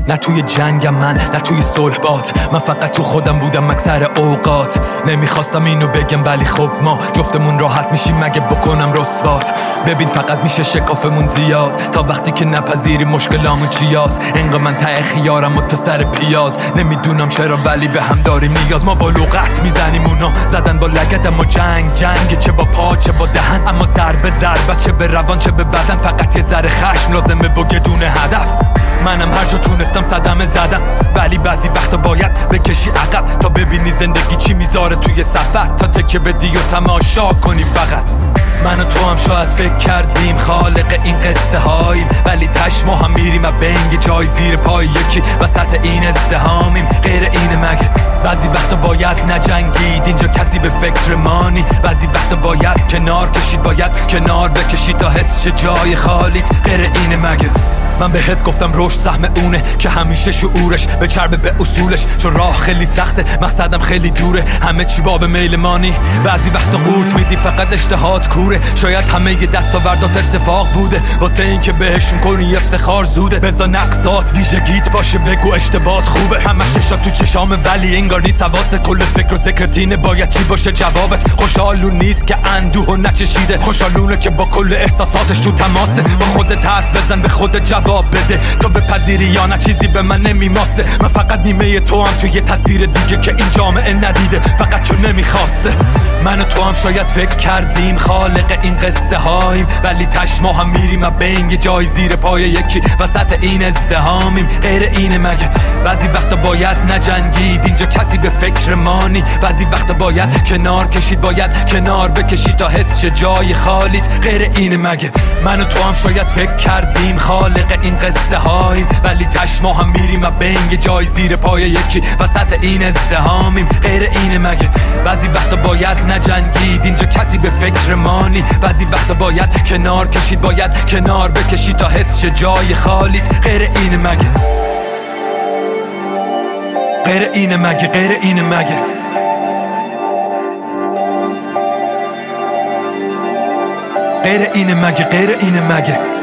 نه توی جنگم نه توی صلح بات، من فقط تو خودم بودم اکثر اوقات. نمیخواستم اینو بگم ولی خب ما جفتمون راحت میشیم مگه بکنم رسوات. ببین فقط میشه شکافمون زیاد تا وقتی که نپذیری مشکلامون چیاست. انقدر من ته خیارم و تو سر پیاز، نمیدونم چرا ولی به هم داریم نیاز. ما با لغت میزنیم اونا زدن با لگد، اما جنگ چه با پا چه با دهن، اما ضربه چه به روان چه به بدن. فقط یه ذره خشم لازمه و یه دونه هدف. منم هر جا تونستم صدمه زدم، ولی بعضی وقتا باید بکشی عقب تا ببینی زندگی چی میذاره توی سفر، تا تکه بدی و تماشا کنی فقط. من و تو هم شاید فکر کردیم خالق این قصه هاییم، ولی تش ما هم میریم و بنگ جای زیر پای یکی وسط این ازدهامیم. غیر اینه مگه؟ بعضی وقتا باید نجنگید اینجا کسی به فکر مانی، بعضی وقتا باید کنار کشید، باید کنار بکشید تا حس شه جای خالیت. غیر اینه مگه؟ من بهت گفتم رشد سهم اونه که همیشه شعورش به چربه به اصولش، چون راه خیلی سخته مقصدم خیلی دوره، همه چی باب میل مانی. بعضی وقتا قورت میدی فقط اشتهات کوره، شاید همه ی دستاوردات اتفاق بوده واسه این که بهشون کنی افتخار زوده. بذار نقصات ویژگیت باشه بگو اشتباهات خوبه، همش چشات تو چشام ولی انگار نیست حواست. کل فکر و ذکرتینه باید چی باشه جوابت. خوشحالون نیست که اندوه و نچشیده، خوشحالونه که با کل احساساتش تو تماسه. با خودت حرف بزن به خودت جواب بده، تو بپذیری یا نه چیزی به من نمیماسه. من فقط نیمه تو هم توی تصویر دیگه که این جامعه ندیده، فقط چون نمیخواسته. من و تو هم شاید فکر کردیم خالق این قصه هاییم، ولی تش ما هم میریم و بین یه جای زیر پای یکی وسط این ازدهامیم. غیر اینه مگه؟ بعضی وقتا باید نجنگید اینجا کسی به فکر مانی، بعضی وقتا باید کنار کشید، باید کنار بکشید تا حس شه جای خالیت. غیر اینه مگه؟ من و تو هم شاید فکر کردیم خالق این قصه هاییم، ولی تش ما هم میریم و بین یه جای زیر پای یکی وسط این ازدهامیم. غیر اینه مگه؟ بعضی وقتا باید نجنگید اینجا کسی به فکر مانی، بعضی وقتا باید کنار کشید، باید کنار بکشید تا حس شه جای خالیت. غیر اینه مگه؟ غیر اینه مگه؟ غیر اینه مگه؟ غیر اینه مگه؟ غیر اینه مگه؟